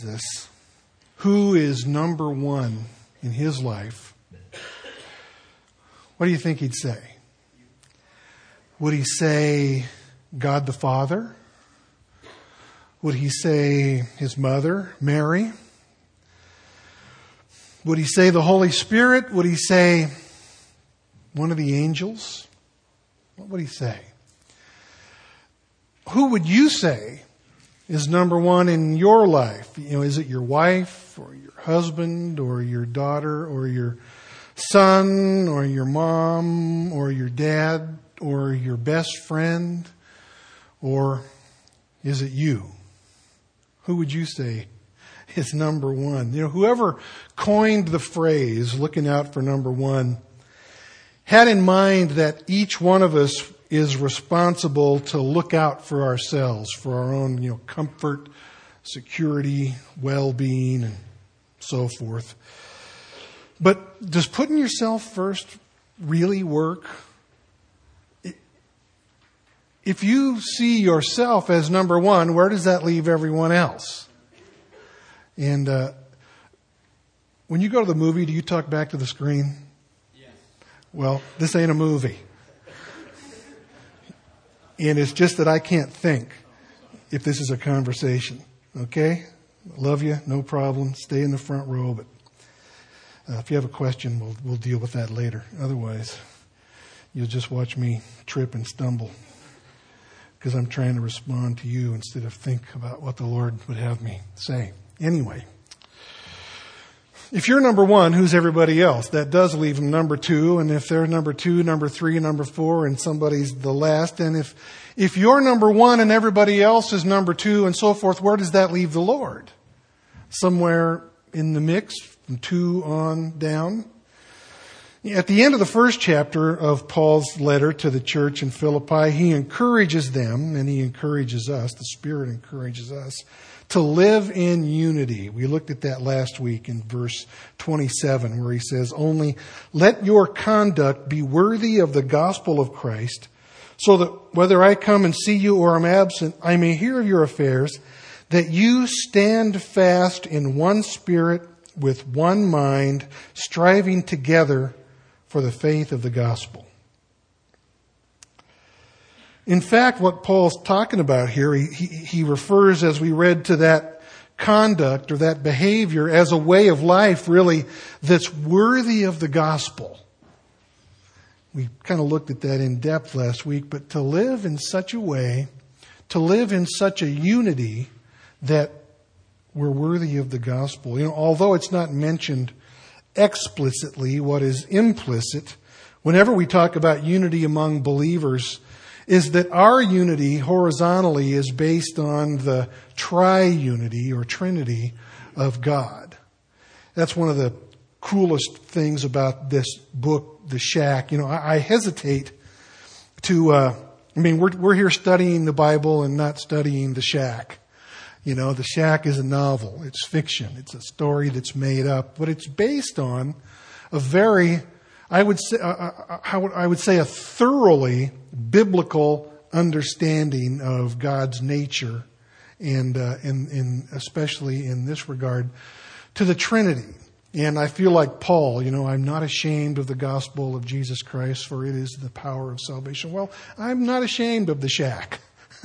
Jesus, who is number one in his life, what do you think he'd say? Would he say God the Father? Would he say his mother, Mary? Would he say the Holy Spirit? Would he say one of the angels? What would he say? Who would you say is number one in your life? Is it your wife or your husband or your daughter or your son or your mom or your dad or your best friend? Or is it you? Who would you say is number one? Whoever coined the phrase, looking out for number one, had in mind that each one of us is responsible to look out for ourselves, for our own, comfort, security, well-being, and so forth. But does putting yourself first really work? If you see yourself as number one, where does that leave everyone else? And when you go to the movie, do you talk back to the screen? Yes. Well, this ain't a movie. And it's just that I can't think if this is a conversation. Okay? Love you, no problem. Stay in the front row. But if you have a question, we'll deal with that later. Otherwise, you'll just watch me trip and stumble, because I'm trying to respond to you instead of think about what the Lord would have me say. Anyway, if you're number one, who's everybody else? That does leave them number two. And if they're number two, number three, number four, and somebody's the last, and if you're number one and everybody else is number two and so forth, where does that leave the Lord? Somewhere in the mix, from two on down. At the end of the first chapter of Paul's letter to the church in Philippi, he encourages them, and he encourages us, the Spirit encourages us, to live in unity. We looked at that last week in verse 27, where he says, "Only let your conduct be worthy of the gospel of Christ, so that whether I come and see you or am absent, I may hear of your affairs, that you stand fast in one spirit, with one mind, striving together for the faith of the gospel." In fact, what Paul's talking about here, he refers, as we read, to that conduct or that behavior as a way of life, really, that's worthy of the gospel. We kind of looked at that in depth last week, but to live in such a way, to live in such a unity that we're worthy of the gospel. Although it's not mentioned explicitly, what is implicit whenever we talk about unity among believers is that our unity horizontally is based on the triunity or trinity of God. That's one of the coolest things about this book, The Shack. I hesitate to, we're here studying the Bible and not studying The Shack. The Shack is a novel. It's fiction. It's a story that's made up, but it's based on a very, I would say a thoroughly biblical understanding of God's nature, and especially in this regard to the Trinity. And I feel like Paul, I'm not ashamed of the gospel of Jesus Christ, for it is the power of salvation. Well, I'm not ashamed of The Shack.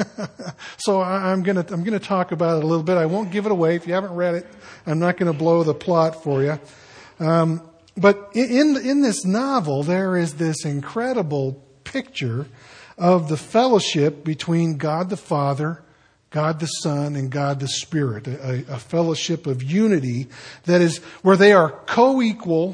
So I'm going to talk about it a little bit. I won't give it away. If you haven't read it, I'm not going to blow the plot for you. But in this novel, there is this incredible picture of the fellowship between God the Father, God the Son, and God the Spirit. A fellowship of unity that is where they are co-equal,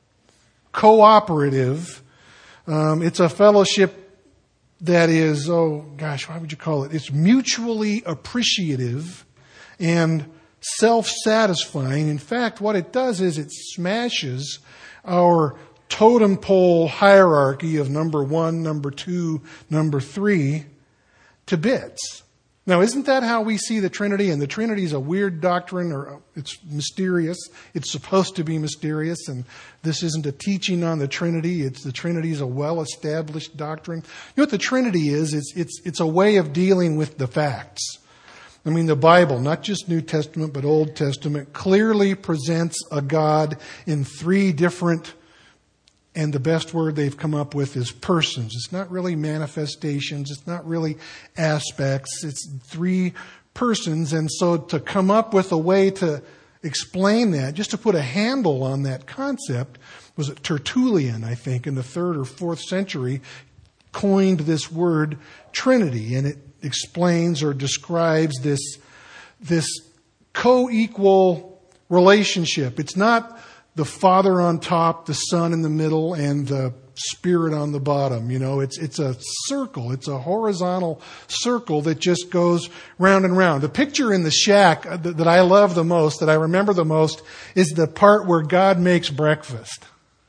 cooperative. It's a fellowship that is, why would you call it? It's mutually appreciative and self-satisfying. In fact, what it does is it smashes our totem pole hierarchy of number one, number two, number three to bits. Now, isn't that how we see the Trinity? And the Trinity is a weird doctrine, or it's mysterious. It's supposed to be mysterious, and this isn't a teaching on the Trinity. The Trinity is a well-established doctrine. You know what the Trinity is? It's a way of dealing with the facts. I mean, the Bible, not just New Testament, but Old Testament, clearly presents a God in three different, and the best word they've come up with is persons. It's not really manifestations. It's not really aspects. It's three persons. And so to come up with a way to explain that, just to put a handle on that concept, was it Tertullian, I think, in the 3rd or 4th century, coined this word Trinity, and it explains or describes this co-equal relationship. It's not the Father on top, the Son in the middle, and the Spirit on the bottom. You know, it's a circle. It's a horizontal circle that just goes round and round. The picture in the shack that I love the most, that I remember the most, is the part where God makes breakfast.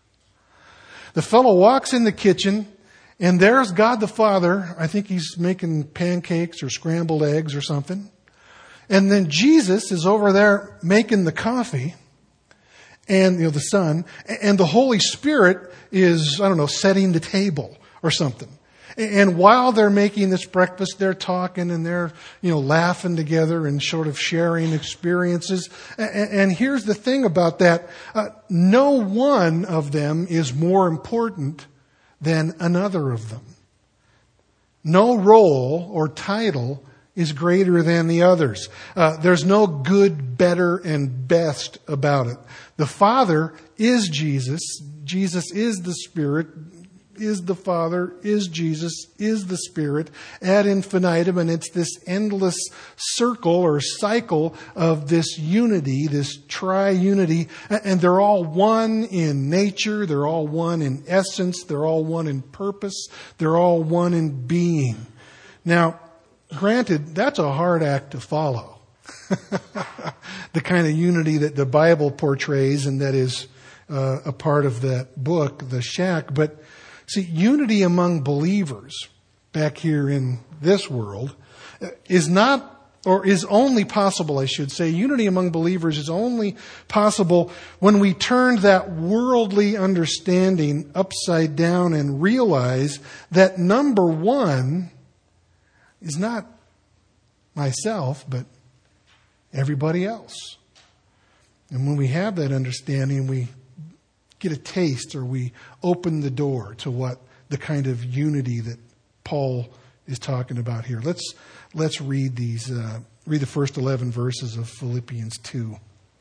The fellow walks in the kitchen, and there's God the Father. I think he's making pancakes or scrambled eggs or something. And then Jesus is over there making the coffee, and the Son, and the Holy Spirit is, setting the table or something. And while they're making this breakfast, they're talking and they're, laughing together and sort of sharing experiences. And here's the thing about that. No one of them is more important than another of them. No role or title is greater than the others. There's no good, better, and best about it. The Father is Jesus. Jesus is the Spirit, is the Father, is Jesus, is the Spirit, ad infinitum, and it's this endless circle or cycle of this unity, this tri-unity, and they're all one in nature, they're all one in essence, they're all one in purpose, they're all one in being. Now, granted, that's a hard act to follow. The kind of unity that the Bible portrays and that is a part of that book, The Shack. But see, unity among believers back here in this world is not, or is only possible, I should say. Unity among believers is only possible when we turn that worldly understanding upside down and realize that number one is not myself, but everybody else. And when we have that understanding, we get a taste, or we open the door to what the kind of unity that Paul is talking about here. Let's read these. Read the first 11 verses of Philippians 2.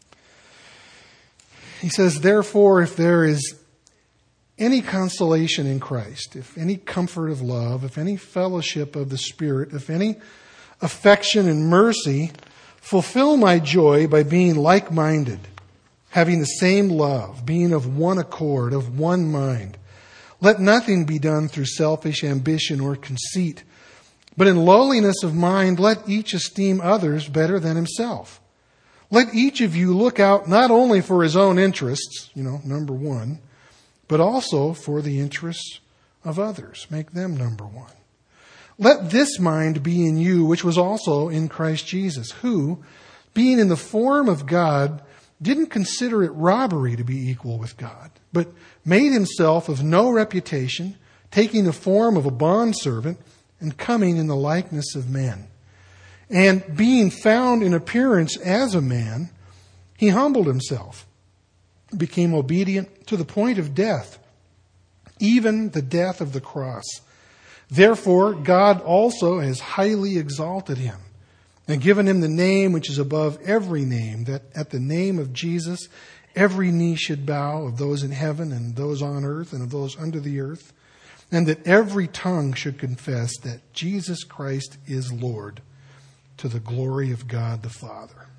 He says, "Therefore, if there is any consolation in Christ, if any comfort of love, if any fellowship of the Spirit, if any affection and mercy, fulfill my joy by being like-minded, having the same love, being of one accord, of one mind. Let nothing be done through selfish ambition or conceit, but in lowliness of mind let each esteem others better than himself. Let each of you look out not only for his own interests, number one, but also for the interests of others. Make them number one. Let this mind be in you, which was also in Christ Jesus, who, being in the form of God, didn't consider it robbery to be equal with God, but made himself of no reputation, taking the form of a bondservant and coming in the likeness of men. And being found in appearance as a man, he humbled himself, became obedient to the point of death, even the death of the cross. Therefore, God also has highly exalted him and given him the name which is above every name, that at the name of Jesus every knee should bow, of those in heaven and those on earth and of those under the earth, and that every tongue should confess that Jesus Christ is Lord, to the glory of God the Father."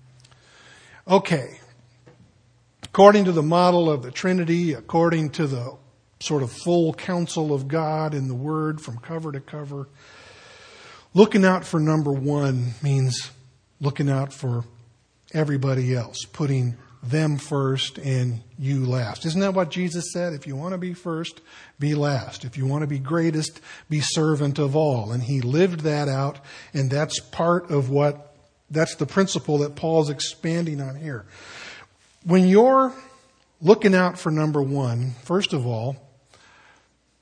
Okay. According to the model of the Trinity, according to the sort of full counsel of God in the Word from cover to cover, looking out for number one means looking out for everybody else, putting them first and you last. Isn't that what Jesus said? If you want to be first, be last. If you want to be greatest, be servant of all. And he lived that out, and that's part of that's the principle that Paul's expanding on here. When you're looking out for number one, first of all,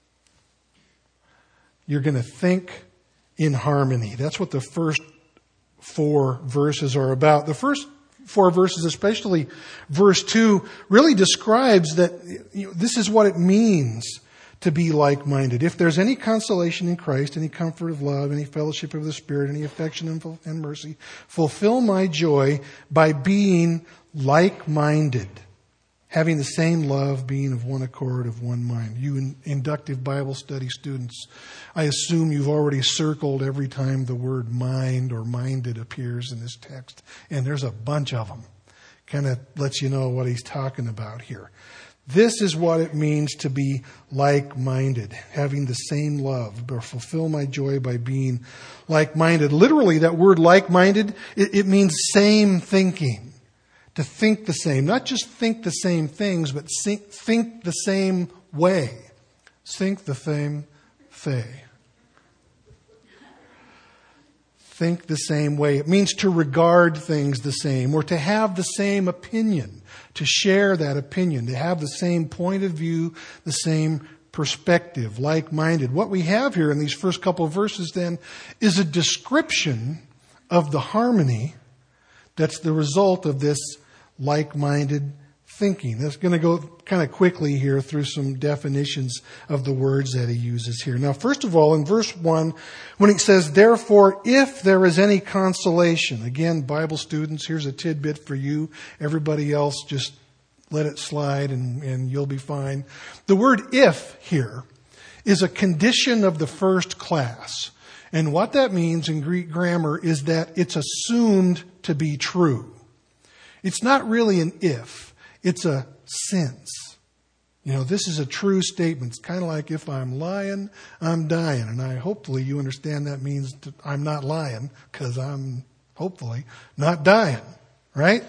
you're going to think in harmony. That's what the first 4 verses are about. The first 4 verses, especially verse 2, really describes that this is what it means to be like-minded. If there's any consolation in Christ, any comfort of love, any fellowship of the Spirit, any affection and mercy, fulfill my joy by being like-minded, having the same love, being of one accord, of one mind. You inductive Bible study students, I assume you've already circled every time the word mind or minded appears in this text. And there's a bunch of them. Kind of lets you know what he's talking about here. This is what it means to be like-minded, having the same love, or fulfill my joy by being like-minded. Literally, that word like-minded, it means same thinking. To think the same. Not just think the same things, but think the same way. Think the same thing. Think the same way. It means to regard things the same, or to have the same opinion, to share that opinion, to have the same point of view, the same perspective, like-minded. What we have here in these first couple of verses then is a description of the harmony that's the result of this like-minded thinking. That's going to go kind of quickly here through some definitions of the words that he uses here. Now, first of all, in verse 1, when he says, therefore, if there is any consolation, again, Bible students, here's a tidbit for you. Everybody else, just let it slide and you'll be fine. The word if here is a condition of the first class. And what that means in Greek grammar is that it's assumed to be true. It's not really an if. It's a since. This is a true statement. It's kind of like if I'm lying, I'm dying. And hopefully you understand that means I'm not lying because I'm hopefully not dying. Right?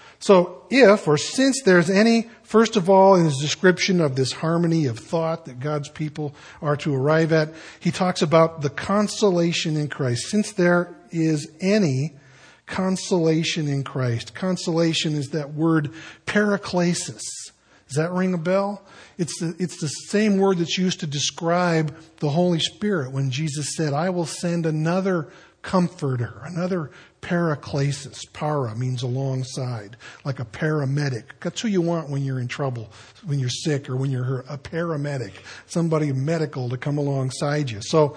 So if or since there's any, first of all, in his description of this harmony of thought that God's people are to arrive at, he talks about the consolation in Christ. Since there is any consolation in Christ. Consolation is that word paraklesis. Does that ring a bell? It's the same word that's used to describe the Holy Spirit when Jesus said, I will send another comforter, another paraklesis. Para means alongside, like a paramedic. That's who you want when you're in trouble, when you're sick or when you're hurt. A paramedic, somebody medical to come alongside you. So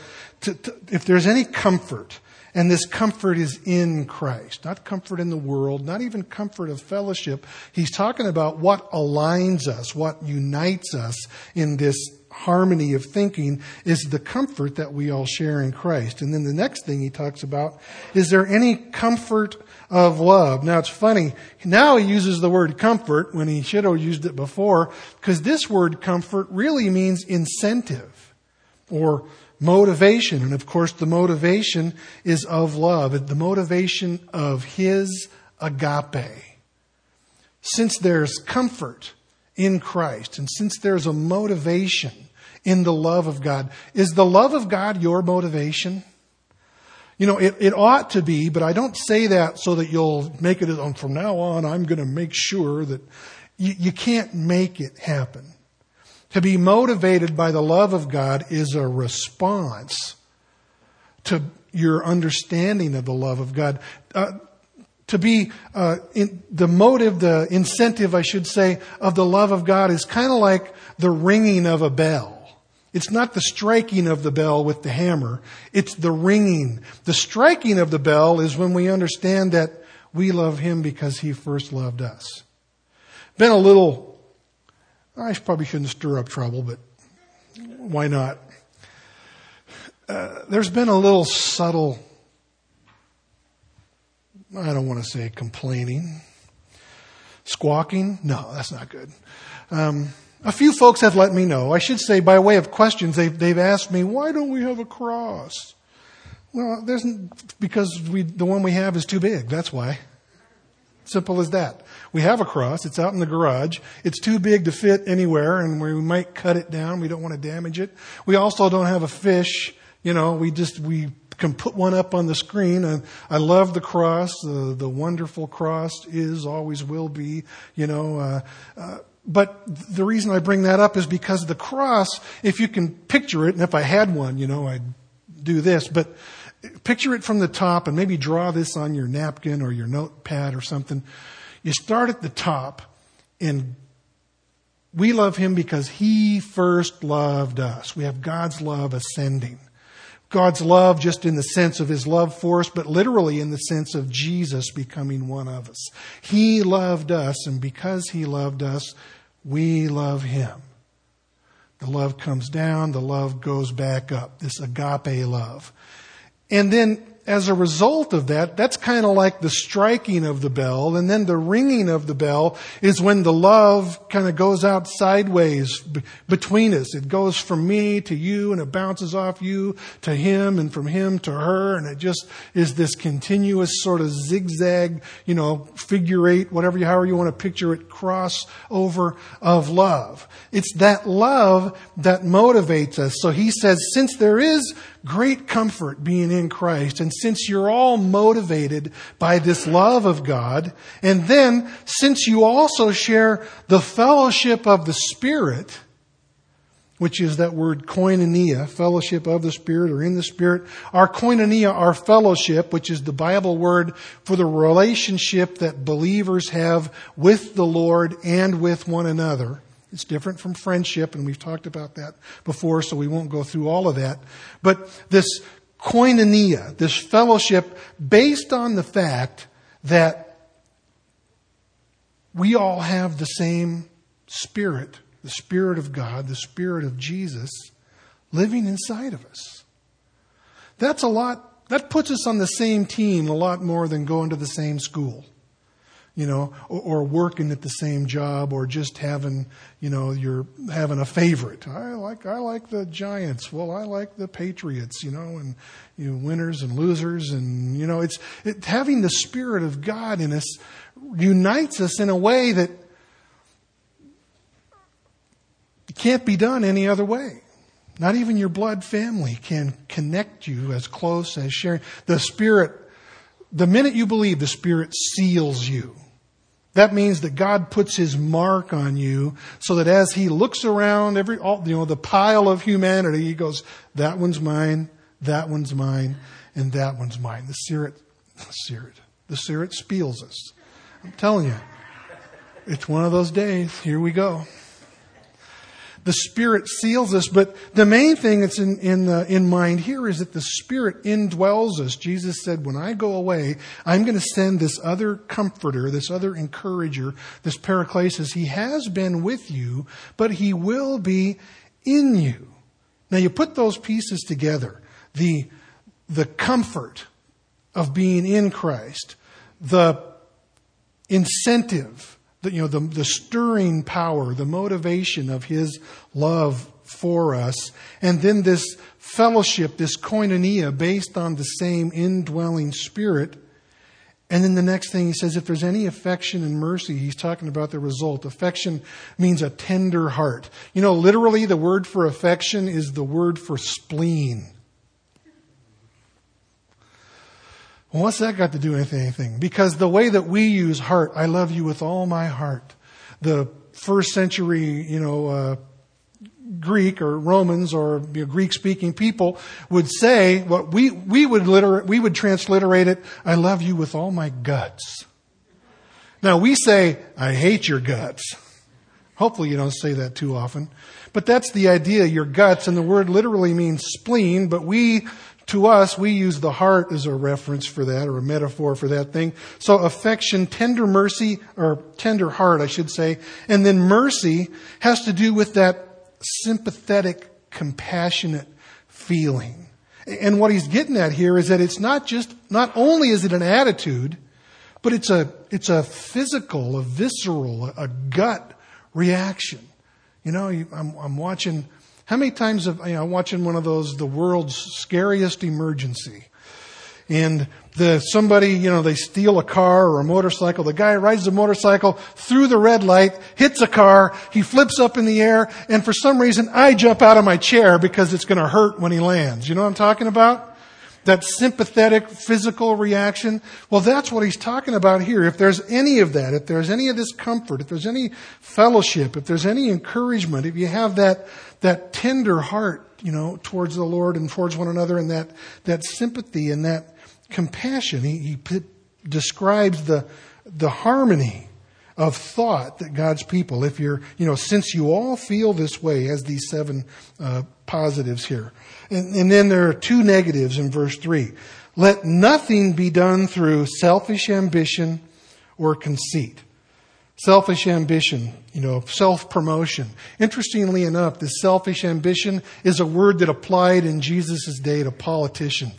if there's any comfort, and this comfort is in Christ, not comfort in the world, not even comfort of fellowship. He's talking about what aligns us, what unites us in this harmony of thinking is the comfort that we all share in Christ. And then the next thing he talks about, is there any comfort of love? Now it's funny, now he uses the word comfort when he should have used it before, because this word comfort really means incentive or motivation. And of course, the motivation is of love, the motivation of his agape. Since there's comfort in Christ, and since there's a motivation in the love of God, is the love of God your motivation? It ought to be, but I don't say that so that you'll make it, from now on, I'm going to make sure that you can't make it happen. To be motivated by the love of God is a response to your understanding of the love of God. To be the motive, the incentive, I should say, of the love of God is kind of like the ringing of a bell. It's not the striking of the bell with the hammer. It's the ringing. The striking of the bell is when we understand that we love Him because He first loved us. I probably shouldn't stir up trouble, but why not? There's been a little subtle, I don't want to say complaining, squawking. No, that's not good. A few folks have let me know. I should say by way of questions, they've asked me, why don't we have a cross? Well, because the one we have is too big. That's why. Simple as that. We have a cross. It's out in the garage. It's too big to fit anywhere, and we might cut it down. We don't want to damage it. We also don't have a fish. We can put one up on the screen. And I love the cross. The wonderful cross is, always will be, but the reason I bring that up is because the cross, if you can picture it, and if I had one, I'd do this, but picture it from the top and maybe draw this on your napkin or your notepad or something. You start at the top, and we love him because he first loved us. We have God's love ascending. God's love just in the sense of his love for us, but literally in the sense of Jesus becoming one of us. He loved us, and because he loved us, we love him. The love comes down, the love goes back up, this agape love. And then as a result of that, that's kind of like the striking of the bell. And then the ringing of the bell is when the love kind of goes out sideways between us. It goes from me to you, and it bounces off you to him, and from him to her. And it just is this continuous sort of zigzag, figure eight, however you want to picture it, crossover of love. It's that love that motivates us. So he says, since there is great comfort being in Christ, and since you're all motivated by this love of God, and then since you also share the fellowship of the Spirit, which is that word koinonia, fellowship of the Spirit or in the Spirit, our koinonia, our fellowship, which is the Bible word for the relationship that believers have with the Lord and with one another. It's different from friendship, and we've talked about that before, so we won't go through all of that. But this koinonia, this fellowship, based on the fact that we all have the same Spirit, the Spirit of God, the Spirit of Jesus, living inside of us. That's a lot. That puts us on the same team a lot more than going to the same school. Or working at the same job, or just having, you're having a favorite. I like the Giants. Well, I like the Patriots, and winners and losers. And, having the Spirit of God in us unites us in a way that it can't be done any other way. Not even your blood family can connect you as close as sharing. The Spirit, the minute you believe, the Spirit seals you. That means that God puts his mark on you so that as he looks around the pile of humanity, he goes, that one's mine, and that one's mine. The Spirit speals us. I'm telling you, it's one of those days. Here we go. The Spirit seals us, but the main thing that's in mind here is that the Spirit indwells us. Jesus said, when I go away, I'm going to send this other comforter, this other encourager, this Paracletus. He has been with you, but he will be in you. Now you put those pieces together. The comfort of being in Christ, the incentive, the stirring power, the motivation of his love for us, and then this fellowship, this koinonia based on the same indwelling Spirit. And then the next thing he says, if there's any affection and mercy, he's talking about the result. Affection means a tender heart. Literally the word for affection is the word for spleen. Well, what's that got to do with anything? Because the way that we use heart, I love you with all my heart. The first century, Greek or Romans or Greek-speaking people would say what we would transliterate it, I love you with all my guts. Now we say, I hate your guts. Hopefully you don't say that too often. But that's the idea, your guts, and the word literally means spleen, but to us, we use the heart as a reference for that, or a metaphor for that thing. So affection, tender mercy, or tender heart, I should say. And then mercy has to do with that sympathetic, compassionate feeling. And what he's getting at here is that it's not only is it an attitude, but it's a physical, a visceral, a gut reaction. I'm watching. How many times I'm watching one of those, the world's scariest emergency, and somebody, they steal a car or a motorcycle. The guy rides the motorcycle through the red light, hits a car, he flips up in the air, and for some reason I jump out of my chair because it's going to hurt when he lands. You know what I'm talking about? that sympathetic physical reaction. Well, that's what he's talking about here. If there's any of that, if there's any of this comfort, if there's any fellowship, if there's any encouragement, if you have that tender heart, towards the Lord and towards one another, and that sympathy and that compassion, he describes the harmony of thought that God's people, if you're, since you all feel this way, as these 7 positives here. And then there are 2 negatives in verse 3. Let nothing be done through selfish ambition or conceit. Selfish ambition, self-promotion. Interestingly enough, this selfish ambition is a word that applied in Jesus' day to politicians.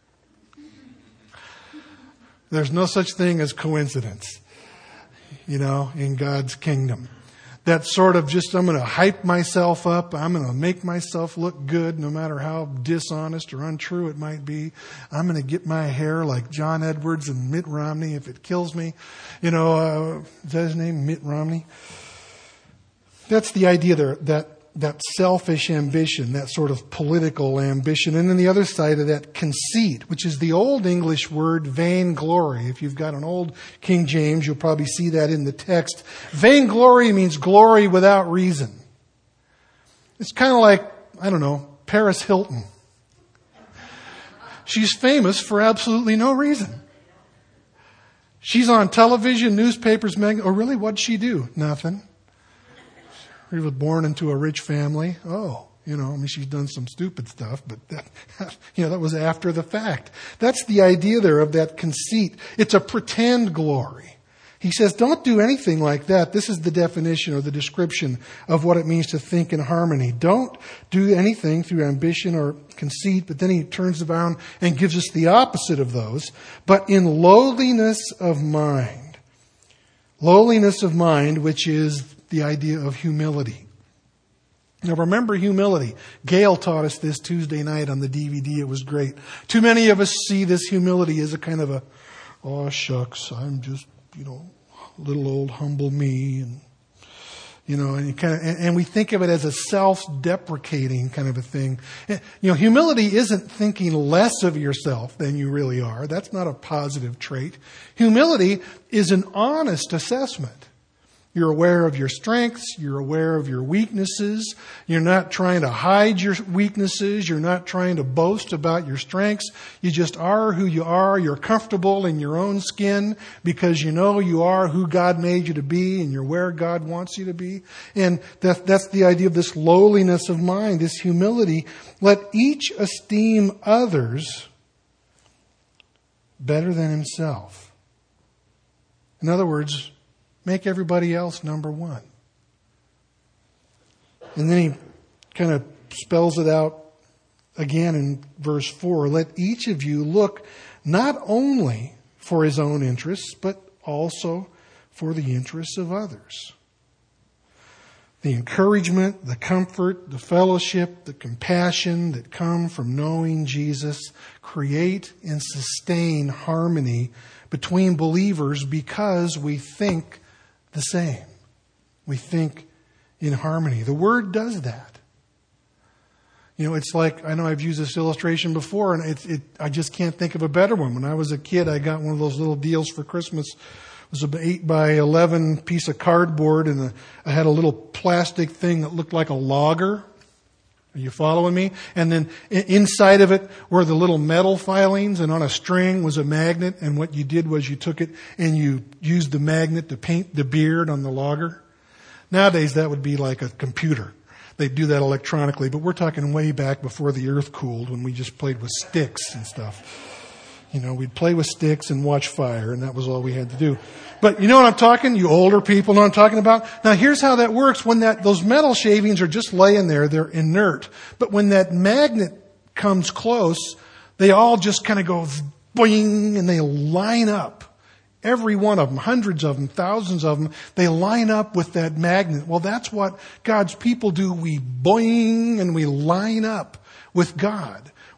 There's no such thing as coincidence, in God's kingdom. That sort of just, I'm going to hype myself up. I'm going to make myself look good no matter how dishonest or untrue it might be. I'm going to get my hair like John Edwards and Mitt Romney if it kills me. Is that his name? Mitt Romney? That's the idea there, that selfish ambition, that sort of political ambition. And then the other side of that, conceit, which is the old English word vainglory. If you've got an old King James, you'll probably see that in the text. Vainglory means glory without reason. It's kind of like, Paris Hilton. She's famous for absolutely no reason. She's on television, newspapers, really, what'd she do? Nothing. She was born into a rich family. She's done some stupid stuff, but that was after the fact. That's the idea there of that conceit. It's a pretend glory. He says, don't do anything like that. This is the definition or the description of what it means to think in harmony. Don't do anything through ambition or conceit, but then he turns around and gives us the opposite of those. But in lowliness of mind. Lowliness of mind, which is the idea of humility. Now remember humility. Gail taught us this Tuesday night on the DVD. It was great. Too many of us see this humility as a kind of oh shucks, I'm just, little old humble me, and we think of it as a self-deprecating kind of a thing. Humility isn't thinking less of yourself than you really are. That's not a positive trait. Humility is an honest assessment. You're aware of your strengths. You're aware of your weaknesses. You're not trying to hide your weaknesses. You're not trying to boast about your strengths. You just are who you are. You're comfortable in your own skin because you are who God made you to be and you're where God wants you to be. And that's the idea of this lowliness of mind, this humility. Let each esteem others better than himself. In other words, make everybody else number one. And then he kind of spells it out again in verse 4. Let each of you look not only for his own interests, but also for the interests of others. The encouragement, the comfort, the fellowship, the compassion that come from knowing Jesus create and sustain harmony between believers because we think the same. We think in harmony. The Word does that. It's like, I know I've used this illustration before, and I just can't think of a better one. When I was a kid, I got one of those little deals for Christmas. It was an 8x11 piece of cardboard, and I had a little plastic thing that looked like a logger. Are you following me? And then inside of it were the little metal filings, and on a string was a magnet. And what you did was you took it and you used the magnet to paint the beard on the logger. Nowadays that would be like a computer. They'd do that electronically, but we're talking way back before the earth cooled when we just played with sticks and stuff. We'd play with sticks and watch fire, and that was all we had to do. But you know what I'm talking? You older people know what I'm talking about? Now here's how that works. When those metal shavings are just laying there, they're inert. But when that magnet comes close, they all just kind of go boing, and they line up. Every one of them, hundreds of them, thousands of them, they line up with that magnet. Well, that's what God's people do. We boing, and we line up with God.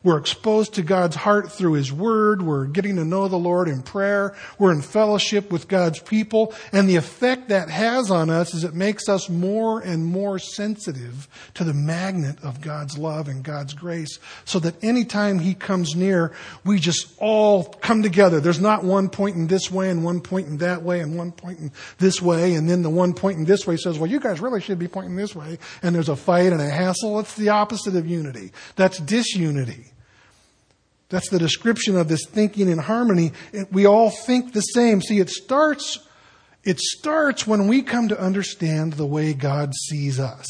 We're exposed to God's heart through His Word. We're getting to know the Lord in prayer. We're in fellowship with God's people. And the effect that has on us is it makes us more and more sensitive to the magnet of God's love and God's grace, so that anytime He comes near, we just all come together. There's not one pointing this way and one pointing that way and one pointing this way, and then the one pointing this way says, well, you guys really should be pointing this way, and there's a fight and a hassle. It's the opposite of unity. That's disunity. That's the description of this thinking in harmony. We all think the same. See, it starts when we come to understand the way God sees us.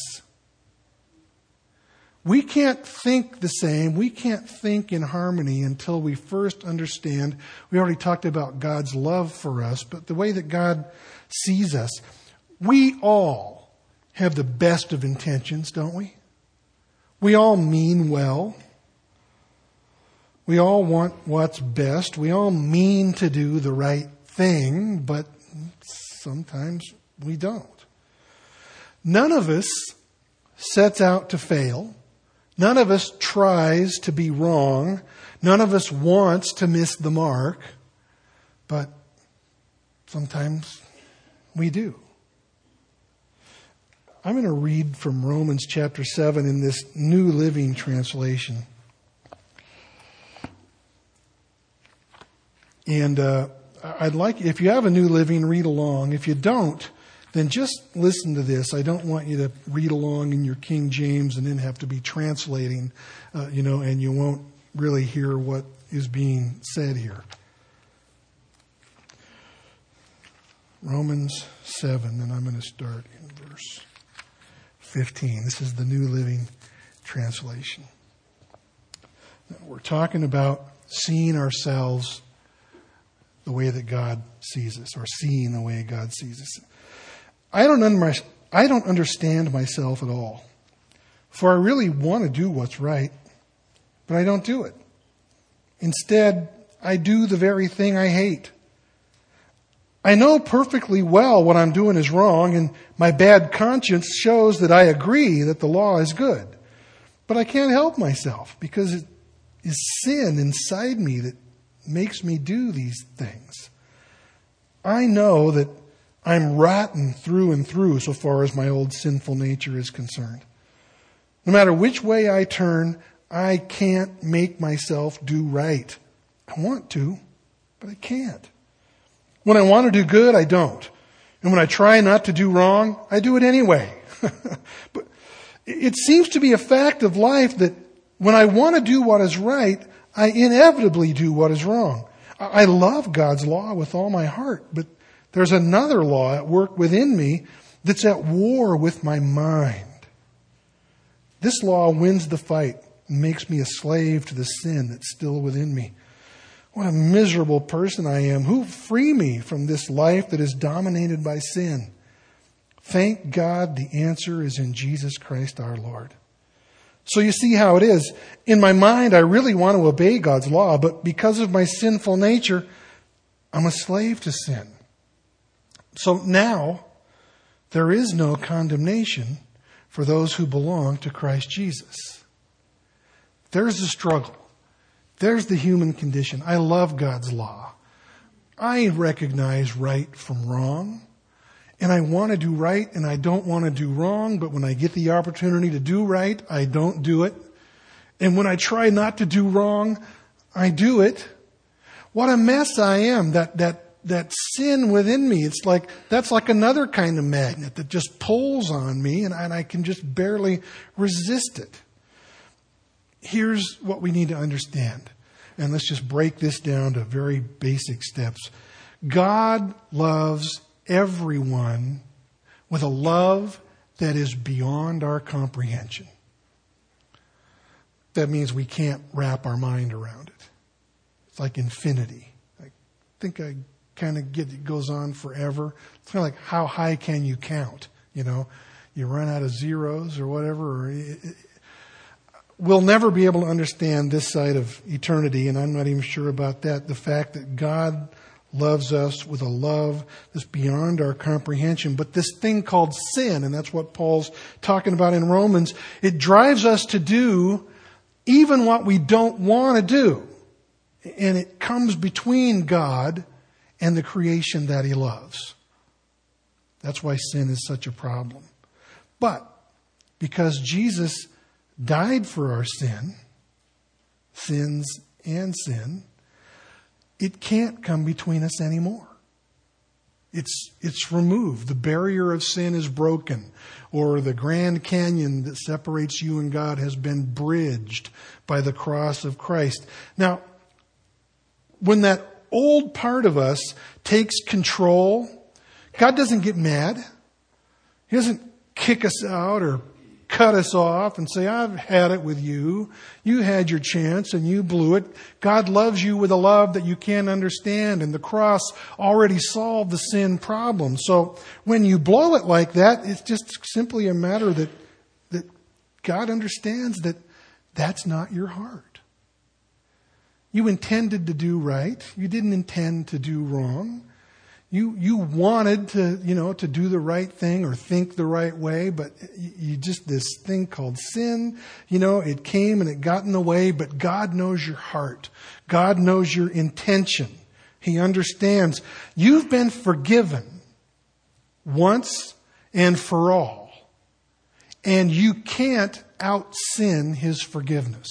We can't think the same. We can't think in harmony until we first understand. We already talked about God's love for us, but the way that God sees us. We all have the best of intentions, don't we? We all mean well. We all want what's best. We all mean to do the right thing, but sometimes we don't. None of us sets out to fail. None of us tries to be wrong. None of us wants to miss the mark. But sometimes we do. I'm going to read from Romans chapter 7 in this New Living Translation. And I'd like, if you have a New Living, read along. If you don't, then just listen to this. I don't want you to read along in your King James and then have to be translating, and you won't really hear what is being said here. Romans 7, and I'm going to start in verse 15. This is the New Living Translation. Now, we're talking about seeing ourselves the way that God sees us, or seeing the way God sees us. I don't understand myself at all, for I really want to do what's right, but I don't do it. Instead, I do the very thing I hate. I know perfectly well what I'm doing is wrong, and my bad conscience shows that I agree that the law is good. But I can't help myself, because it is sin inside me that makes me do these things. I know that I'm rotten through and through so far as my old sinful nature is concerned. No matter which way I turn, I can't make myself do right. I want to, but I can't. When I want to do good, I don't. And when I try not to do wrong, I do it anyway. But it seems to be a fact of life that when I want to do what is right, I inevitably do what is wrong. I love God's law with all my heart, but there's another law at work within me that's at war with my mind. This law wins the fight and makes me a slave to the sin that's still within me. What a miserable person I am. Who will free me from this life that is dominated by sin? Thank God the answer is in Jesus Christ our Lord. So you see how it is. In my mind, I really want to obey God's law, but because of my sinful nature, I'm a slave to sin. So now, there is no condemnation for those who belong to Christ Jesus. There's the struggle. There's the human condition. I love God's law. I recognize right from wrong. And I want to do right, and I don't want to do wrong, but when I get the opportunity to do right, I don't do it. And when I try not to do wrong, I do it. What a mess I am. That sin within me, that's like another kind of magnet that just pulls on me, and I can just barely resist it. Here's what we need to understand. And let's just break this down to very basic steps. God loves everyone with a love that is beyond our comprehension. That means we can't wrap our mind around it. It's like infinity. I think I kind of get it goes on forever. It's kind of like, how high can you count? You run out of zeros or whatever. We'll never be able to understand this side of eternity, and I'm not even sure about that. The fact that God loves us with a love that's beyond our comprehension. But this thing called sin, and that's what Paul's talking about in Romans, it drives us to do even what we don't want to do. And it comes between God and the creation that He loves. That's why sin is such a problem. But because Jesus died for our sins and sin, it can't come between us anymore. It's removed. The barrier of sin is broken, or the Grand Canyon that separates you and God has been bridged by the cross of Christ. Now, when that old part of us takes control, God doesn't get mad. He doesn't kick us out or cut us off and say, I've had it with you. You had your chance and you blew it. God loves you with a love that you can't understand, and the cross already solved the sin problem. So when you blow it like that, it's just simply a matter that God understands that that's not your heart. You intended to do right. You didn't intend to do wrong. You wanted to do the right thing or think the right way, but you just, this thing called sin, it came and it got in the way, but God knows your heart. God knows your intention. He understands. You've been forgiven once and for all, and you can't out-sin His forgiveness.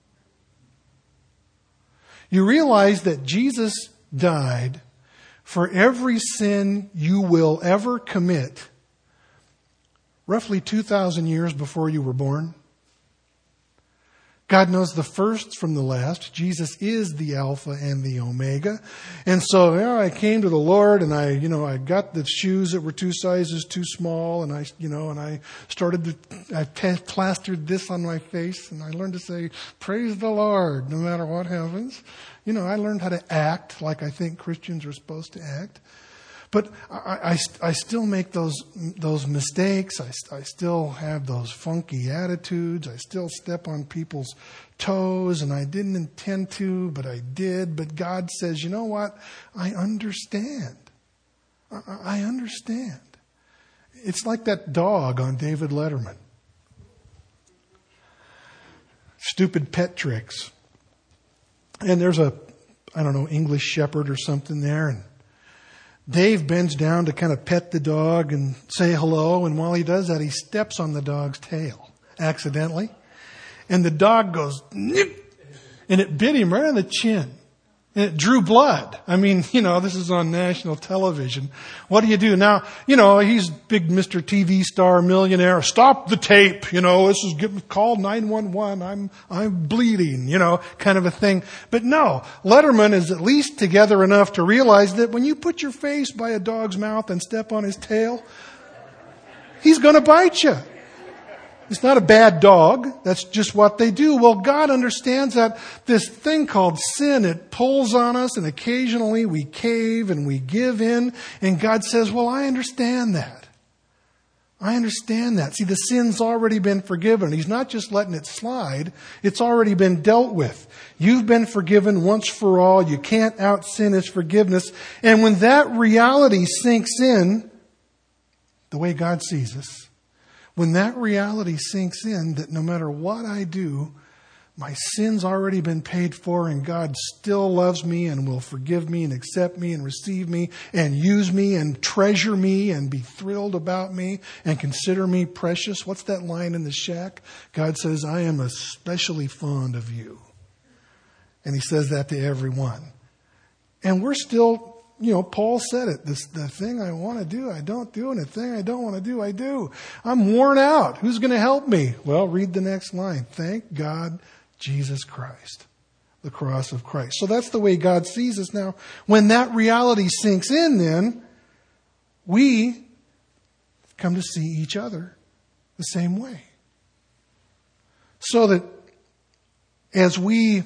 You realize that Jesus died for every sin you will ever commit, roughly 2,000 years before you were born. God knows the first from the last. Jesus is the Alpha and the Omega. And so I came to the Lord, and I got the shoes that were 2 sizes too small, and I plastered this on my face, and I learned to say, praise the Lord, no matter what happens. I learned how to act like I think Christians are supposed to act. But I still make those mistakes. I still have those funky attitudes. I still step on people's toes, and I didn't intend to, but I did. But God says, you know what? I understand. I understand. It's like that dog on David Letterman. Stupid pet tricks. And there's English shepherd or something there, and Dave bends down to kind of pet the dog and say hello, and while he does that, he steps on the dog's tail accidentally, and the dog goes, nip, and it bit him right on the chin, and it drew blood. I mean, this is on national television. What do you do? Now, he's big Mr. TV star millionaire. Stop the tape. This is called 911. I'm bleeding, kind of a thing. But no, Letterman is at least together enough to realize that when you put your face by a dog's mouth and step on his tail, he's going to bite you. It's not a bad dog. That's just what they do. Well, God understands that this thing called sin, it pulls on us, and occasionally we cave and we give in. And God says, well, I understand that. I understand that. See, the sin's already been forgiven. He's not just letting it slide. It's already been dealt with. You've been forgiven once for all. You can't out-sin His forgiveness. And when that reality sinks in, the way God sees us, when that reality sinks in that no matter what I do, my sin's already been paid for, and God still loves me and will forgive me and accept me and receive me and use me and treasure me and be thrilled about me and consider me precious. What's that line in the shack? God says, I am especially fond of you. And He says that to everyone. And we're still, Paul said it. The thing I want to do, I don't do. And the thing I don't want to do, I do. I'm worn out. Who's going to help me? Well, read the next line. Thank God, Jesus Christ. The cross of Christ. So that's the way God sees us now. When that reality sinks in, then, we come to see each other the same way. So that as we,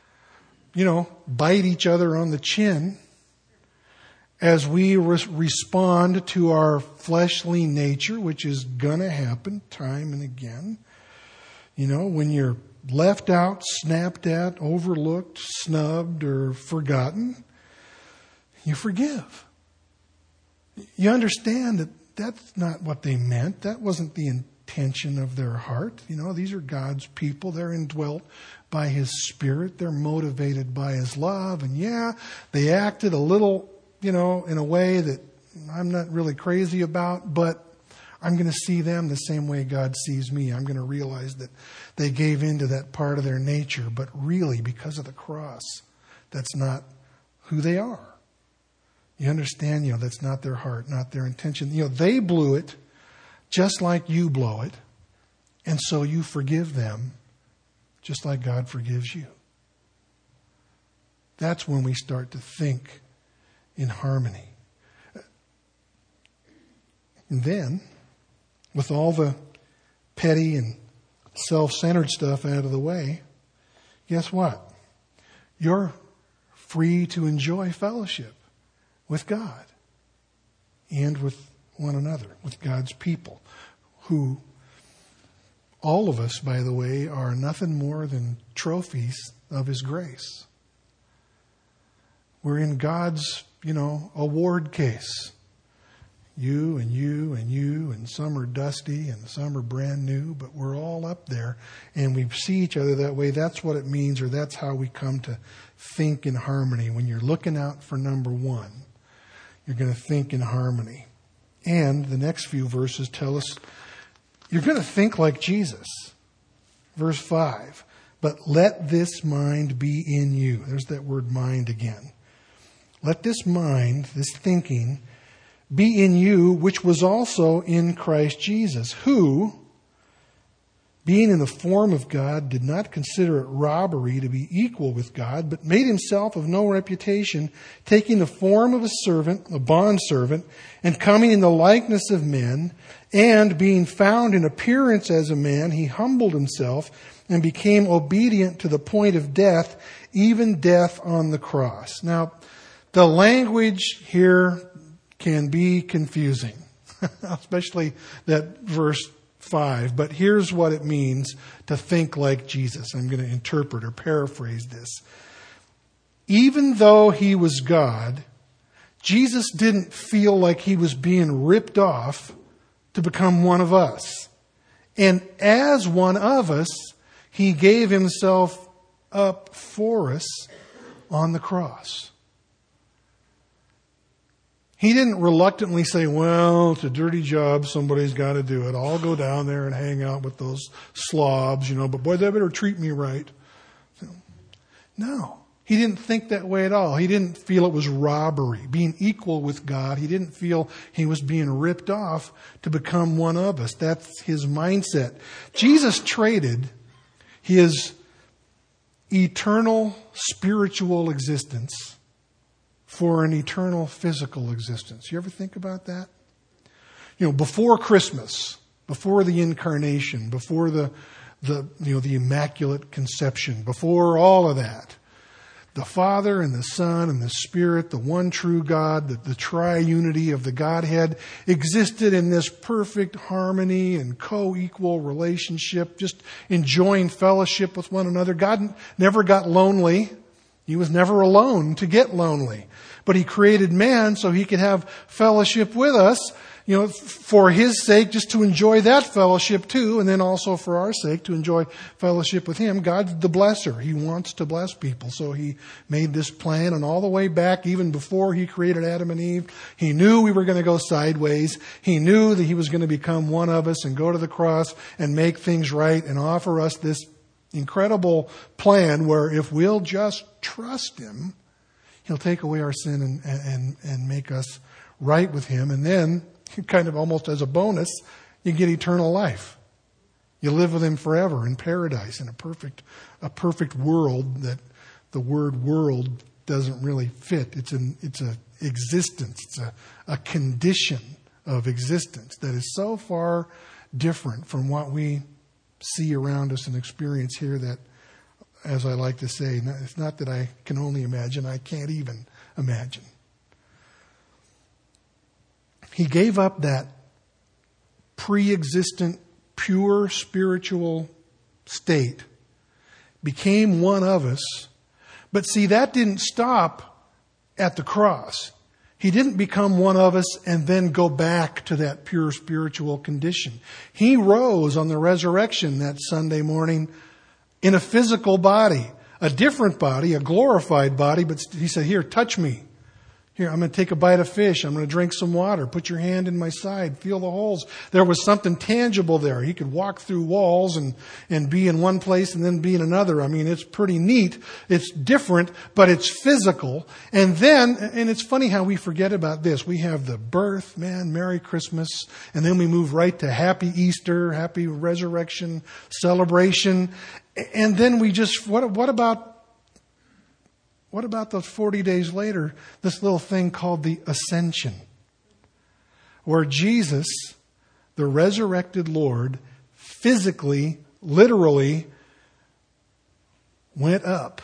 bite each other on the chin, as we respond to our fleshly nature, which is going to happen time and again, when you're left out, snapped at, overlooked, snubbed, or forgotten, you forgive. You understand that that's not what they meant. That wasn't the intention of their heart. These are God's people. They're indwelt by His Spirit. They're motivated by His love. And they acted a little, in a way that I'm not really crazy about, but I'm going to see them the same way God sees me. I'm going to realize that they gave into that part of their nature, but really, because of the cross, that's not who they are. You understand, that's not their heart, not their intention. They blew it just like you blow it, and so you forgive them just like God forgives you. That's when we start to think in harmony. And then, with all the petty and self-centered stuff out of the way, guess what? You're free to enjoy fellowship with God and with one another, with God's people, who all of us, by the way, are nothing more than trophies of His grace. We're in God's, award case. You and you and you, and some are dusty and some are brand new, but we're all up there and we see each other that way. That's what it means, or that's how we come to think in harmony. When you're looking out for number one, you're going to think in harmony. And the next few verses tell us you're going to think like Jesus. Verse 5, but let this mind be in you. There's that word mind again. Let this mind, this thinking, be in you, which was also in Christ Jesus, who, being in the form of God, did not consider it robbery to be equal with God, but made Himself of no reputation, taking the form of a servant, a bondservant, and coming in the likeness of men, and being found in appearance as a man, He humbled Himself and became obedient to the point of death, even death on the cross. Now, the language here can be confusing, especially that verse 5. But here's what it means to think like Jesus. I'm going to interpret or paraphrase this. Even though He was God, Jesus didn't feel like He was being ripped off to become one of us. And as one of us, He gave Himself up for us on the cross. He didn't reluctantly say, well, it's a dirty job. Somebody's got to do it. I'll go down there and hang out with those slobs, but boy, they better treat me right. No, He didn't think that way at all. He didn't feel it was robbery, being equal with God. He didn't feel He was being ripped off to become one of us. That's His mindset. Jesus traded His eternal spiritual existence for an eternal physical existence. You ever think about that? Before Christmas, before the incarnation, before the Immaculate Conception, before all of that, the Father and the Son and the Spirit, the one true God, the triunity of the Godhead, existed in this perfect harmony and co-equal relationship, just enjoying fellowship with one another. God never got lonely. He was never alone to get lonely. But He created man so He could have fellowship with us, for His sake, just to enjoy that fellowship too, and then also for our sake to enjoy fellowship with Him. God's the blesser. He wants to bless people. So He made this plan, and all the way back, even before He created Adam and Eve, He knew we were going to go sideways. He knew that He was going to become one of us and go to the cross and make things right and offer us this incredible plan where if we'll just trust Him, He'll take away our sin and make us right with Him. And then, kind of almost as a bonus, you get eternal life. You live with Him forever in paradise, in a perfect world that the word world doesn't really fit. It's a existence. It's a condition of existence that is so far different from what we see around us and experience here that, as I like to say, it's not that I can only imagine, I can't even imagine. He gave up that pre-existent, pure spiritual state, became one of us. But see, that didn't stop at the cross. He didn't become one of us and then go back to that pure spiritual condition. He rose on the resurrection that Sunday morning in a physical body, a different body, a glorified body, but he said, here, touch me. Here, I'm going to take a bite of fish. I'm going to drink some water. Put your hand in my side. Feel the holes. There was something tangible there. He could walk through walls and be in one place and then be in another. I mean, it's pretty neat. It's different, but it's physical. And it's funny how we forget about this. We have the birth, man, Merry Christmas. And then we move right to Happy Easter, Happy Resurrection, celebration. And then we just, what about those 40 days later, this little thing called the Ascension, where Jesus, the resurrected Lord, physically, literally went up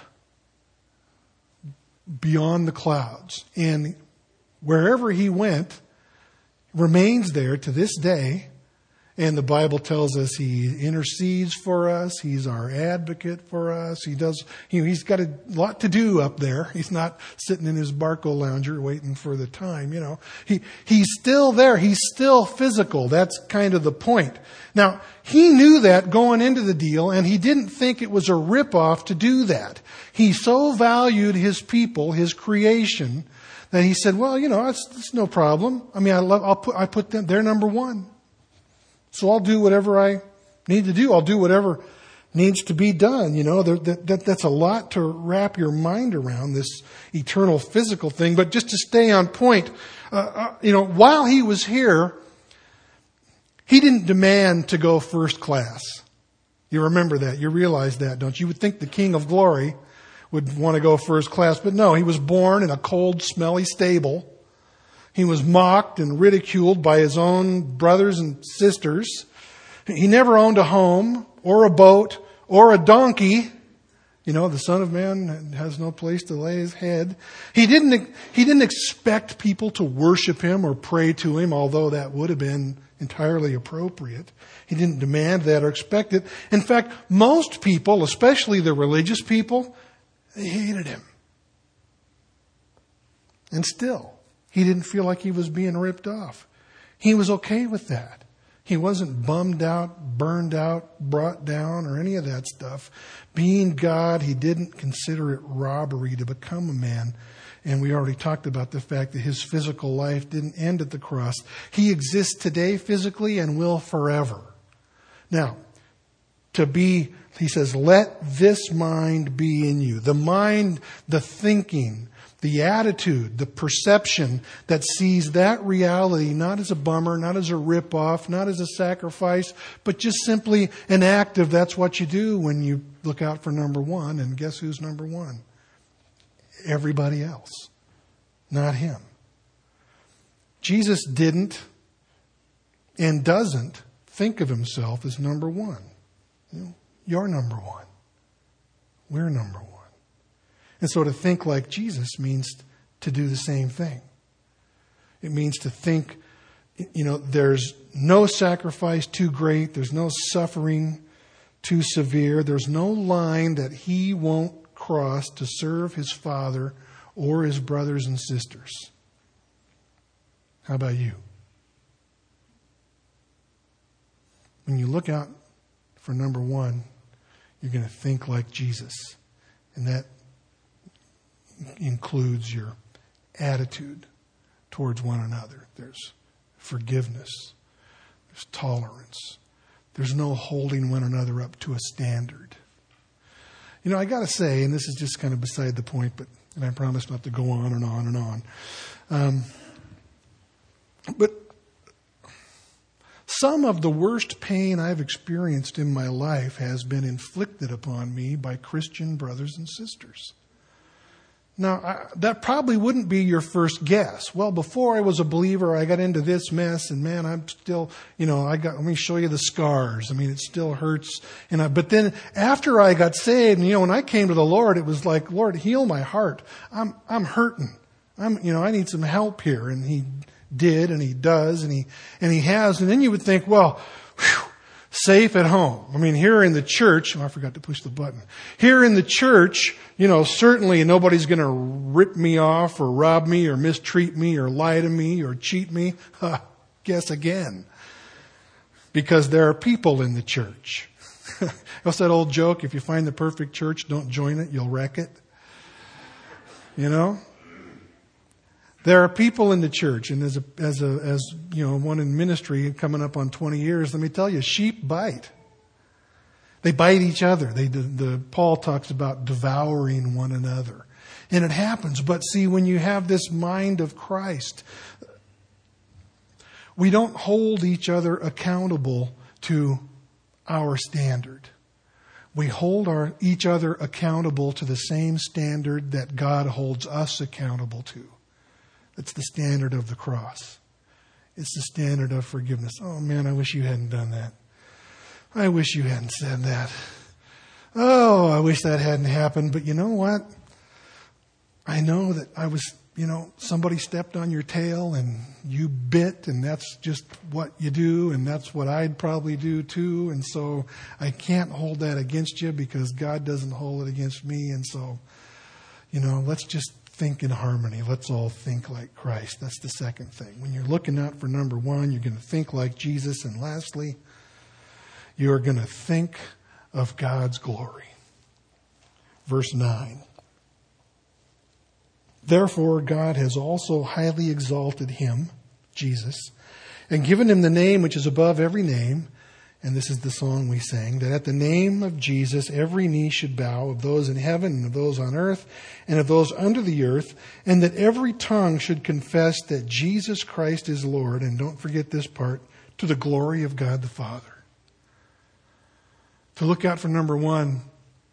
beyond the clouds. And wherever he went, remains there to this day. And the Bible tells us he intercedes for us. He's our advocate for us. He's got a lot to do up there. He's not sitting in his Barco lounger waiting for the time, He's still there. He's still physical. That's kind of the point. Now, he knew that going into the deal, and he didn't think it was a ripoff to do that. He so valued his people, his creation, that he said, well, it's no problem. I mean, I put them, they're number one. So I'll do whatever I need to do. I'll do whatever needs to be done. That's a lot to wrap your mind around, this eternal physical thing. But just to stay on point, while he was here, he didn't demand to go first class. You remember that. You realize that, don't you? You would think the King of Glory would want to go first class. But no, he was born in a cold, smelly stable. He was mocked and ridiculed by his own brothers and sisters. He never owned a home or a boat or a donkey. The Son of Man has no place to lay his head. He didn't expect people to worship him or pray to him, although that would have been entirely appropriate. He didn't demand that or expect it. In fact, most people, especially the religious people, they hated him. And still, he didn't feel like he was being ripped off. He was okay with that. He wasn't bummed out, burned out, brought down, or any of that stuff. Being God, he didn't consider it robbery to become a man. And we already talked about the fact that his physical life didn't end at the cross. He exists today physically and will forever. Now, he says, let this mind be in you. The mind, the thinking, the attitude, the perception that sees that reality not as a bummer, not as a rip-off, not as a sacrifice, but just simply an act of that's what you do when you look out for number one. And guess who's number one? Everybody else, not him. Jesus didn't and doesn't think of himself as number one. You're number one. We're number one. And so to think like Jesus means to do the same thing. It means to think, there's no sacrifice too great. There's no suffering too severe. There's no line that he won't cross to serve his Father or his brothers and sisters. How about you? When you look out for number one, you're going to think like Jesus. And that includes your attitude towards one another. There's forgiveness. There's tolerance. There's no holding one another up to a standard. I got to say, and this is just kind of beside the point, and I promise not to go on and on and on. But some of the worst pain I've experienced in my life has been inflicted upon me by Christian brothers and sisters. Now, that probably wouldn't be your first guess. Well, before I was a believer, I got into this mess, and man, I'm still, let me show you the scars. I mean, it still hurts. But then after I got saved, and when I came to the Lord, it was like, Lord, heal my heart. I'm hurting. I need some help here. And he did, and he does, and he has. And then you would think, well, safe at home. I mean, here in the church, I forgot to push the button. Here in the church, certainly nobody's going to rip me off or rob me or mistreat me or lie to me or cheat me. Guess again. Because there are people in the church. What's that old joke? If you find the perfect church, don't join it, you'll wreck it. There are people in the church, and as one in ministry coming up on 20 years, let me tell you, sheep bite. They bite each other. Paul talks about devouring one another. And it happens. But see, when you have this mind of Christ, we don't hold each other accountable to our standard. We hold each other accountable to the same standard that God holds us accountable to. It's the standard of the cross. It's the standard of forgiveness. Oh man, I wish you hadn't done that. I wish you hadn't said that. Oh, I wish that hadn't happened. But you know what? I know that somebody stepped on your tail and you bit, and that's just what you do, and that's what I'd probably do too. And so I can't hold that against you because God doesn't hold it against me. And so, let's just think in harmony. Let's all think like Christ. That's the second thing. When you're looking out for number one, you're going to think like Jesus. And lastly, you're going to think of God's glory. Verse 9. Therefore, God has also highly exalted him, Jesus, and given him the name which is above every name. And this is the song we sang, that at the name of Jesus, every knee should bow, of those in heaven and of those on earth and of those under the earth, and that every tongue should confess that Jesus Christ is Lord. And don't forget this part, to the glory of God the Father. To look out for number one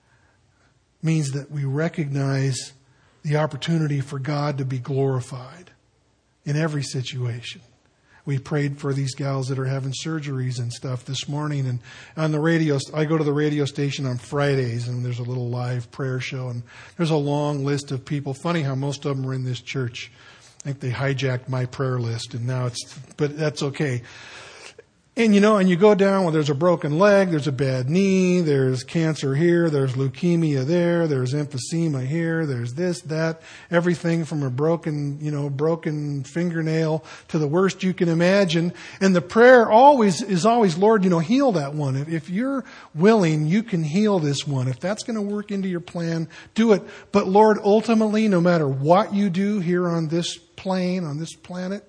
means that we recognize the opportunity for God to be glorified in every situation. We prayed for these gals that are having surgeries and stuff this morning. And on the radio, I go to the radio station on Fridays, and there's a little live prayer show. And there's a long list of people. Funny how most of them are in this church. I think they hijacked my prayer list, and but that's okay. And and you go down, well, there's a broken leg, there's a bad knee, there's cancer here, there's leukemia there, there's emphysema here, there's this, that, everything from a broken fingernail to the worst you can imagine. And the prayer is always, Lord, heal that one. If you're willing, you can heal this one. If that's going to work into your plan, do it. But Lord, ultimately, no matter what you do here on this plane, on this planet,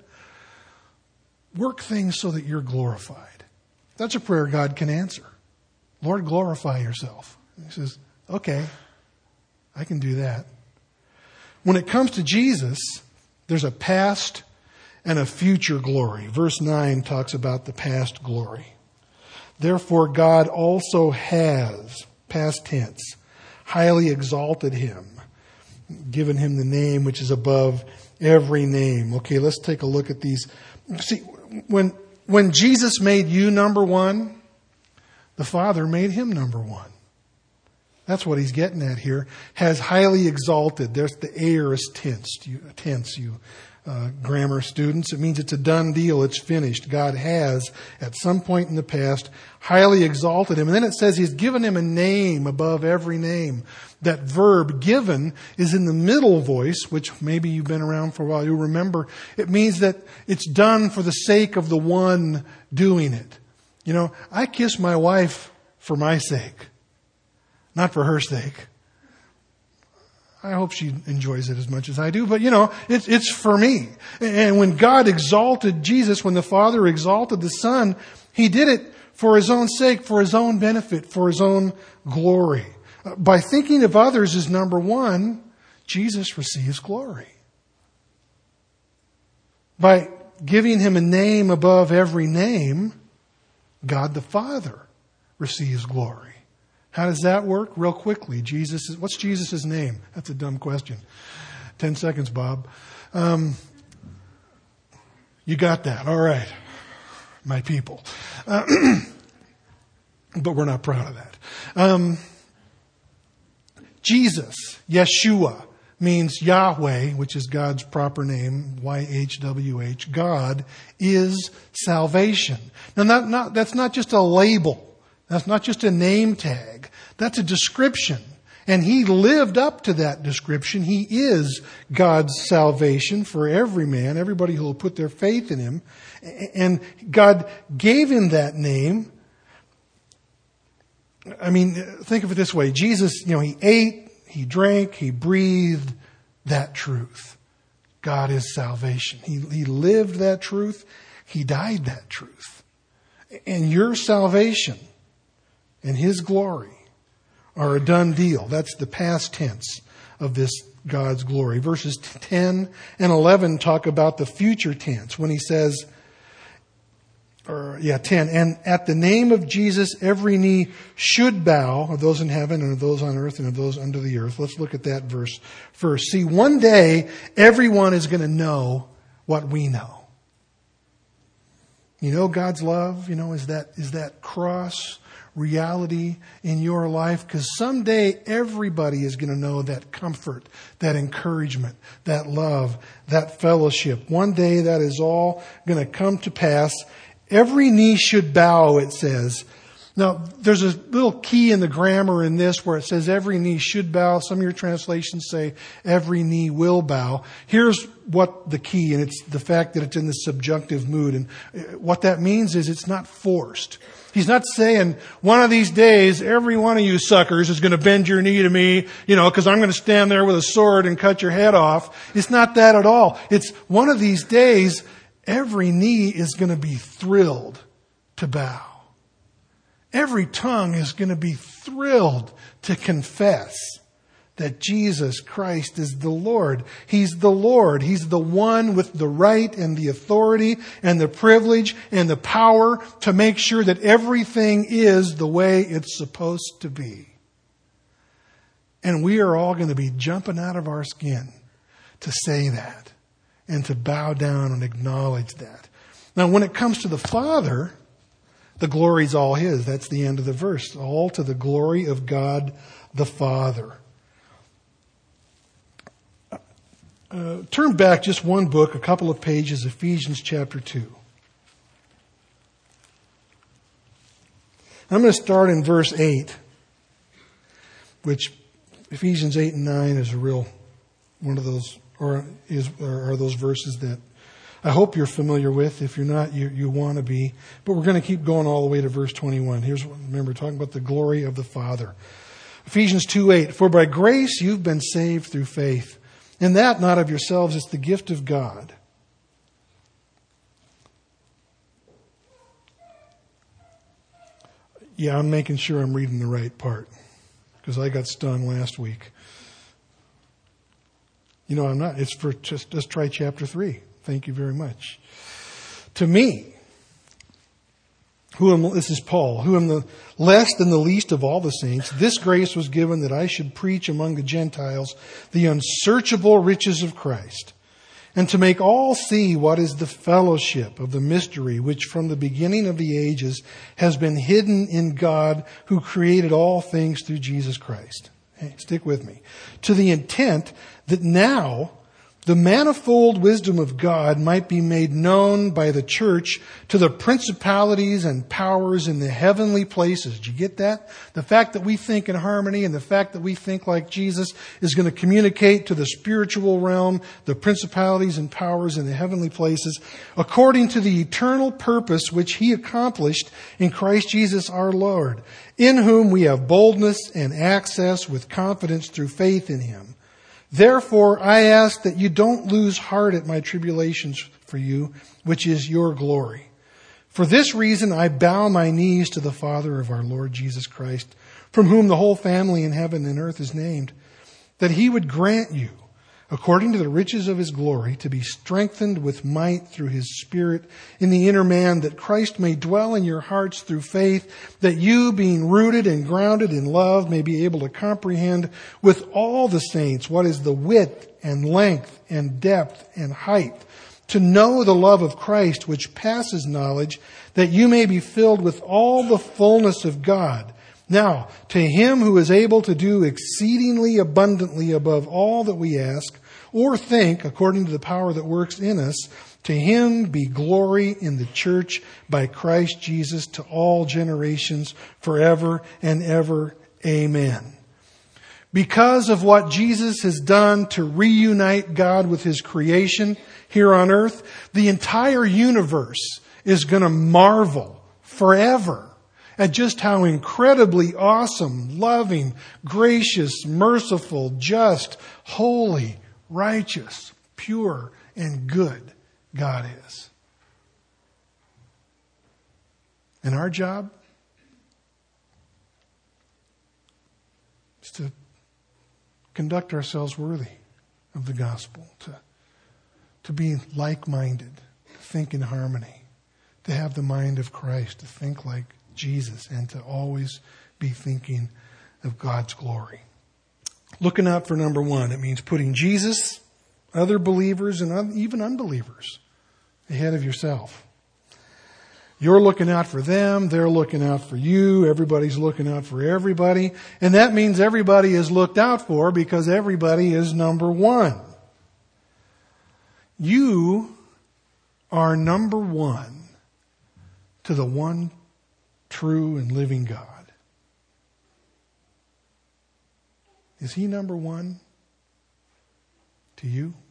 work things so that you're glorified. That's a prayer God can answer. Lord, glorify yourself. He says, okay, I can do that. When it comes to Jesus, there's a past and a future glory. Verse 9 talks about the past glory. Therefore, God also has, past tense, highly exalted him, given him the name which is above every name. Okay, let's take a look at these. See, when Jesus made you number one, the Father made him number one. That's what he's getting at here. Has highly exalted. There's the aorist tense. Grammar students. It means it's a done deal. It's finished. God has, at some point in the past, highly exalted him. And then it says he's given him a name above every name. That verb, given, is in the middle voice, which maybe you've been around for a while. You'll remember. It means that it's done for the sake of the one doing it. I kiss my wife for my sake, not for her sake. I hope she enjoys it as much as I do, but it's for me. And when God exalted Jesus, when the Father exalted the Son, he did it for his own sake, for his own benefit, for his own glory. By thinking of others as number one, Jesus receives glory. By giving him a name above every name, God the Father receives glory. How does that work? Real quickly, what's Jesus' name? That's a dumb question. 10 seconds, Bob. You got that. All right. My people. But we're not proud of that. Jesus, Yeshua, means Yahweh, which is God's proper name, YHWH. God is salvation. Now, that's not just a label. That's not just a name tag. That's a description. And He lived up to that description. He is God's salvation for every man, everybody who will put their faith in Him. And God gave Him that name. I mean, think of it this way. Jesus, He ate, He drank, He breathed that truth. God is salvation. He lived that truth. He died that truth. And your salvation and His glory are a done deal. That's the past tense of this God's glory. Verses 10 and 11 talk about the future tense when He says, 10, and at the name of Jesus, every knee should bow, of those in heaven and of those on earth and of those under the earth. Let's look at that verse first. See, one day, everyone is going to know what we know. You know God's love, is that cross reality in your life? Because someday everybody is going to know that comfort, that encouragement, that love, that fellowship. One day that is all going to come to pass. Every knee should bow, it says. Now, there's a little key in the grammar in this where it says every knee should bow. Some of your translations say every knee will bow. Here's what the key, and it's the fact that it's in the subjunctive mood. And what that means is it's not forced. He's not saying one of these days every one of you suckers is going to bend your knee to me, because I'm going to stand there with a sword and cut your head off. It's not that at all. It's one of these days every knee is going to be thrilled to bow. Every tongue is going to be thrilled to confess that Jesus Christ is the Lord. He's the Lord. He's the one with the right and the authority and the privilege and the power to make sure that everything is the way it's supposed to be. And we are all going to be jumping out of our skin to say that and to bow down and acknowledge that. Now, when it comes to the Father, the glory's all His. That's the end of the verse. All to the glory of God the Father. Turn back just one book, a couple of pages, Ephesians chapter 2. I'm going to start in verse 8, which Ephesians 8 and 9 is a real one of those, are those verses that I hope you're familiar with. If you're not, you want to be. But we're going to keep going all the way to verse 21. Remember, talking about the glory of the Father. Ephesians 2:8, for by grace you've been saved through faith. And that not of yourselves, it's the gift of God. Yeah, I'm making sure I'm reading the right part, because I got stung last week. I'm not. It's for just try chapter 3. Thank you very much. To me, this is Paul, who am the less than the least of all the saints, this grace was given that I should preach among the Gentiles the unsearchable riches of Christ, and to make all see what is the fellowship of the mystery which from the beginning of the ages has been hidden in God who created all things through Jesus Christ. Hey, stick with me. To the intent that now the manifold wisdom of God might be made known by the church to the principalities and powers in the heavenly places. Do you get that? The fact that we think in harmony and the fact that we think like Jesus is going to communicate to the spiritual realm, the principalities and powers in the heavenly places, according to the eternal purpose which He accomplished in Christ Jesus our Lord, in whom we have boldness and access with confidence through faith in Him. Therefore, I ask that you don't lose heart at my tribulations for you, which is your glory. For this reason, I bow my knees to the Father of our Lord Jesus Christ, from whom the whole family in heaven and earth is named, that He would grant you, according to the riches of His glory, to be strengthened with might through His Spirit in the inner man, that Christ may dwell in your hearts through faith, that you, being rooted and grounded in love, may be able to comprehend with all the saints what is the width and length and depth and height, to know the love of Christ which passes knowledge, that you may be filled with all the fullness of God. Now, to Him who is able to do exceedingly abundantly above all that we ask or think, according to the power that works in us, To him be glory in the church by Christ Jesus to all generations forever and ever. Amen. Because of what Jesus has done to reunite God with his creation here on earth, the entire universe is going to marvel forever at just how incredibly awesome, loving, gracious, merciful, just, holy, righteous, pure, and good God is. And our job is to conduct ourselves worthy of the gospel, to be like-minded, to think in harmony, to have the mind of Christ, to think like Jesus, and to always be thinking of God's glory. Looking out for number one, it means putting Jesus, other believers, and even unbelievers ahead of yourself. You're looking out for them, they're looking out for you, everybody's looking out for everybody, and that means everybody is looked out for because everybody is number one. You are number one to the one true and living God. Is he number one to you?